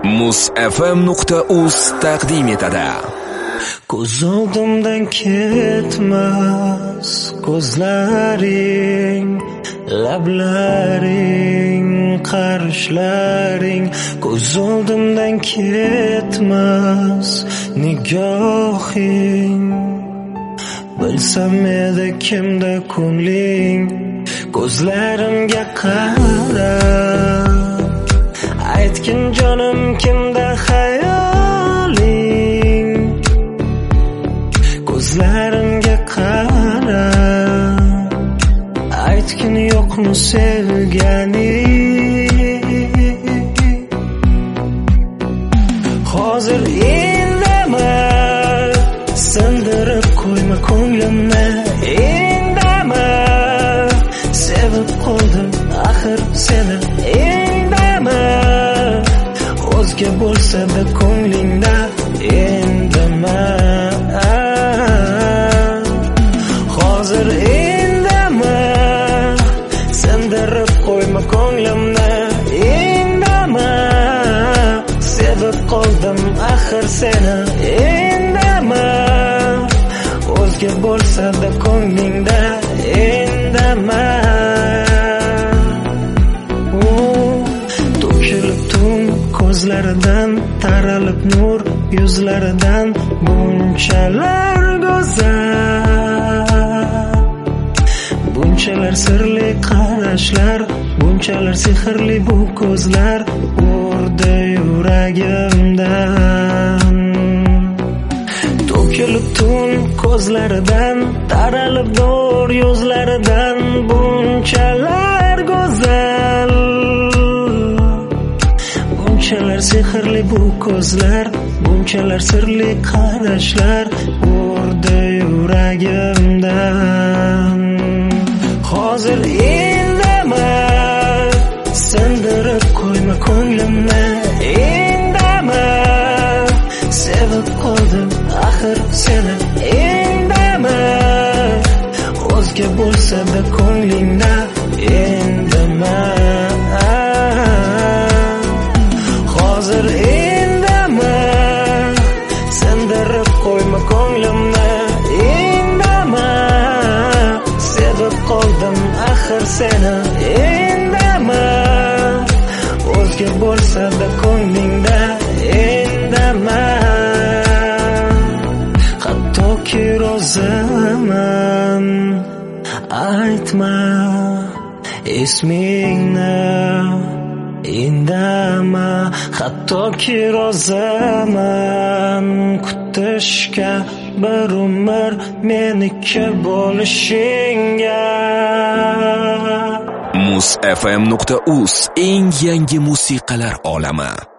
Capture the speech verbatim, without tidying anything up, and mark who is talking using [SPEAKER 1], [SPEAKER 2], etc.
[SPEAKER 1] muz f m nuqta uz taqdim etadi.
[SPEAKER 2] Ko'z oldimdan ketmas ko'zlaring, lablaring, qarishlaring. Ko'z oldimdan ketmas nigohing. Bilsam edi kimda ko'ngling, ko'zlarimga qarab aytgin jonim kimda xayoling. Ko'zlarimga qarab aytgin yo'qmi sevganing. Hozir indama, sindirib qo'yma ko'nglimni. Indama, sevib qoldim axir seni. Indama, o'zga bo'lsa-da ko'nglingda. Indama, hozir indama, sindirib qo'yma ko'nglimni. Indama, sevib qoldim axir seni. Indama, o'zga bo'lsa-da ko'nglingda. Indama, to'kilib tun ko'zlaridan, taralib nur yuzlaridan. Bunchalar go'zal, bunchalar sirli qarashlar, bunchalar sehrli bu ko'zlar urdi yuragimdan. To'kilib tun ko'zlaridan, taralib nur yuzlaridan. Bunchalar go'zal, bunchalar sehrli bu ko'zlar, bunchalar sirli qarashlar urdi yuragimdan. Hozir indama, sindirib qo'yma ko'nglimni. Indama, sevib qoldim axir seni. Indama, o'zga bo'lsa-da ko'nglingda. Indama, hozir indama, sindirib qo'yma ko'nglimni. Indama, sevib qoldim axir seni. Indama, o'zga bo'lsa-da ko'nglingda. Indama, hattoki roziman, aytma ismingni. Indama, hattoki roziman kutishga, bir umr meniki bo'lishingga.
[SPEAKER 1] muz f m nuqta uz eng yangi musiqalar olami.